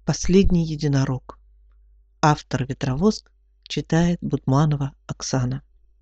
Последний единорог. Автор «Ветровоск», читает Бутманова Оксана.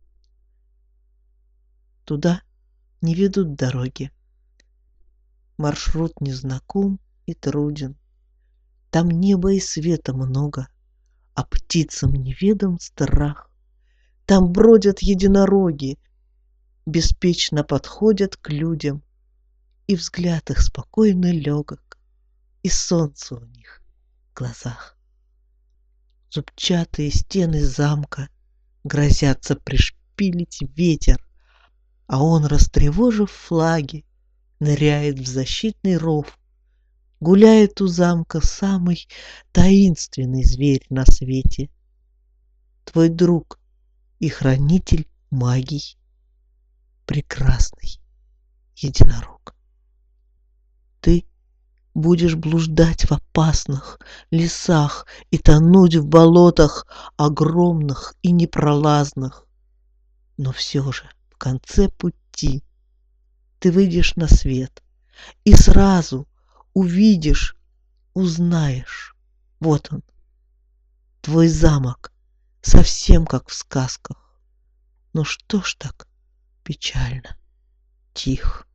Туда не ведут дороги. Маршрут незнаком и труден. Там неба и света много, а птицам неведом страх. Там бродят единороги, беспечно подходят к людям, и взгляд их спокойно легок, и солнце у них в глазах. Зубчатые стены замка грозятся пришпилить ветер, а он, растревожив флаги, ныряет в защитный ров. Гуляет у замка самый таинственный зверь на свете. Твой друг и хранитель магий, прекрасный единорог. Ты будешь блуждать в опасных лесах и тонуть в болотах огромных и непролазных. Но все же в конце пути ты выйдешь на свет и сразу увидишь, узнаешь. Вот он, твой замок, совсем как в сказках. Но что ж так печально, тих.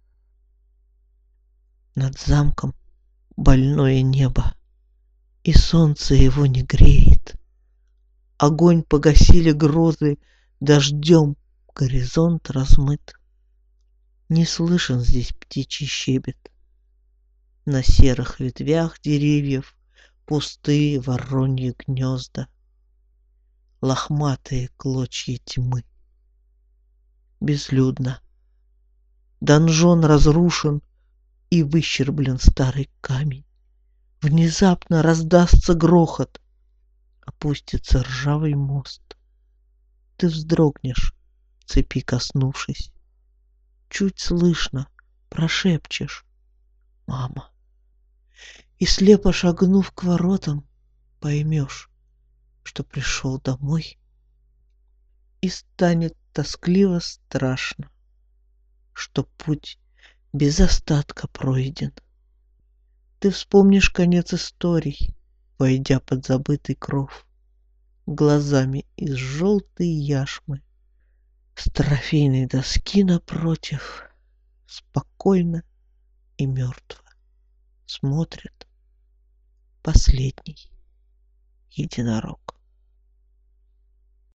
Над замком больное небо, и солнце его не греет. Огонь погасили грозы, дождем горизонт размыт. Не слышен здесь птичий щебет. На серых ветвях деревьев пустые вороньи гнезда, лохматые клочья тьмы. Безлюдно. Донжон разрушен и выщерблен старый камень. Внезапно раздастся грохот, опустится ржавый мост. Ты вздрогнешь, цепи коснувшись. Чуть слышно прошепчешь: «Мама». И слепо шагнув к воротам, поймешь, что пришел домой. И станет тоскливо страшно, что путь без остатка пройден. Ты вспомнишь конец историй, войдя под забытый кров, глазами из желтой яшмы, с трофейной доски напротив, спокойно и мертво смотрит последний единорог.